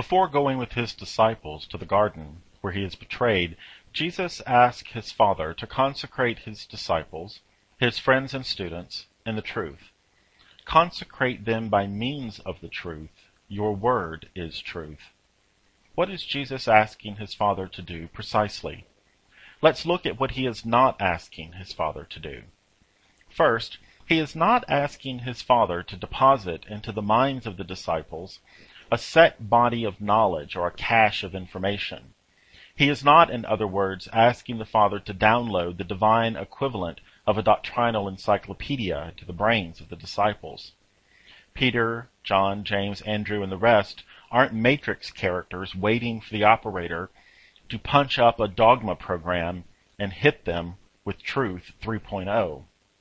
Before going with his disciples to the garden where he is betrayed, Jesus asks his Father to consecrate his disciples, his friends and students, in the truth. Consecrate them by means of the truth. Your word is truth. What is Jesus asking his Father to do precisely? Let's look at what he is not asking his Father to do. First, he is not asking his Father to deposit into the minds of the disciples a set body of knowledge or a cache of information. He is not, in other words, asking the Father to download the divine equivalent of a doctrinal encyclopedia to the brains of the disciples. Peter, John, James, Andrew, and the rest aren't matrix characters waiting for the operator to punch up a dogma program and hit them with Truth 3.0.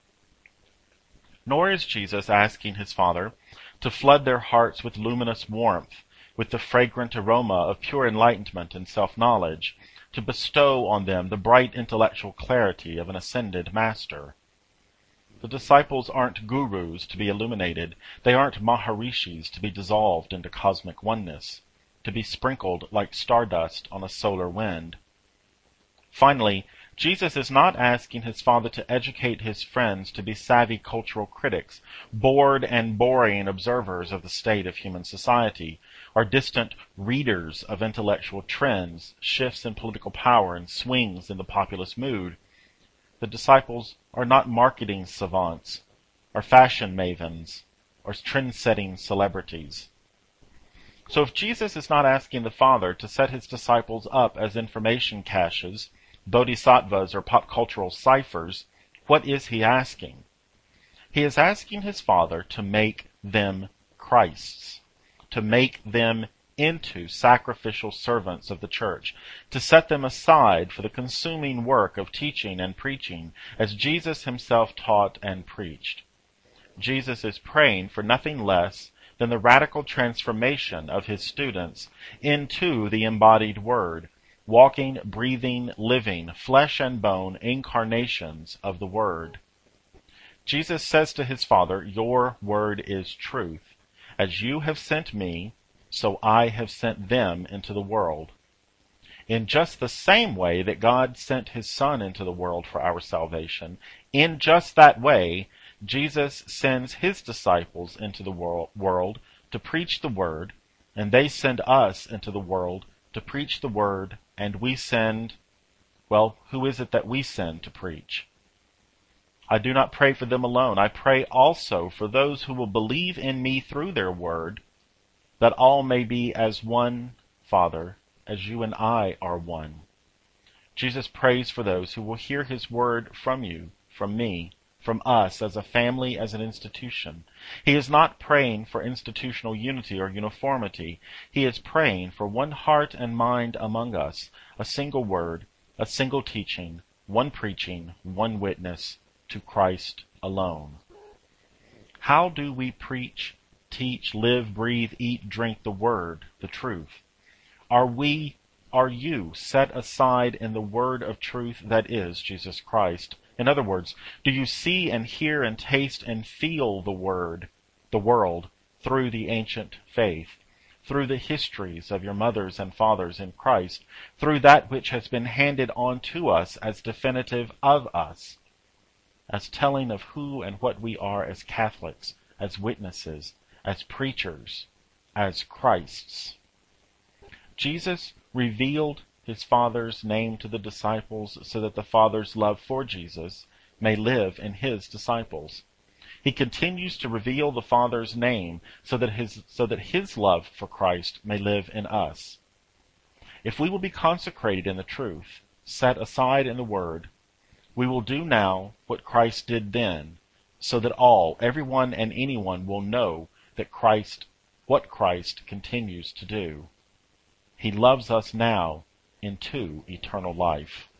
Nor is Jesus asking his Father to flood their hearts with luminous warmth, with the fragrant aroma of pure enlightenment and self-knowledge, to bestow on them the bright intellectual clarity of an ascended master. The disciples aren't gurus to be illuminated. They aren't maharishis to be dissolved into cosmic oneness, to be sprinkled like stardust on a solar wind. Finally, Jesus is not asking his Father to educate his friends to be savvy cultural critics, bored and boring observers of the state of human society, or distant readers of intellectual trends, shifts in political power, and swings in the populist mood. The disciples are not marketing savants, or fashion mavens, or trend-setting celebrities. So if Jesus is not asking the Father to set his disciples up as information caches, bodhisattvas, or pop cultural ciphers, what is he asking? He is asking his Father to make them Christs, to make them into sacrificial servants of the church, to set them aside for the consuming work of teaching and preaching as Jesus himself taught and preached. Jesus is praying for nothing less than the radical transformation of his students into the embodied Word, walking, breathing, living, flesh and bone incarnations of the Word. Jesus says to his Father, "Your word is truth. As you have sent me, so I have sent them into the world." In just the same way that God sent his Son into the world for our salvation, in just that way, Jesus sends his disciples into the world to preach the Word, and they send us into the world to preach the Word, and we send, well, who is it that we send to preach? I do not pray for them alone. I pray also for those who will believe in me through their word, that all may be as one, Father, as you and I are one. Jesus prays for those who will hear his word from you, from me, from us as a family, as an institution. He is not praying for institutional unity or uniformity. He is praying for one heart and mind among us, a single word, a single teaching, one preaching, one witness, to Christ alone. How do we preach, teach, live, breathe, eat, drink the Word, the truth? Are you set aside in the Word of truth that is Jesus Christ? In other words, do you see and hear and taste and feel the Word, the world, through the ancient faith, through the histories of your mothers and fathers in Christ, through that which has been handed on to us as definitive of us, as telling of who and what we are as Catholics, as witnesses, as preachers, as Christs? Jesus revealed his Father's name to the disciples so that the Father's love for Jesus may live in his disciples. He continues to reveal the Father's name so that his love for Christ may live in us. If we will be consecrated in the truth, set aside in the Word, we will do now what Christ did then, so that everyone and anyone will know that what Christ continues to do. He loves us now into eternal life.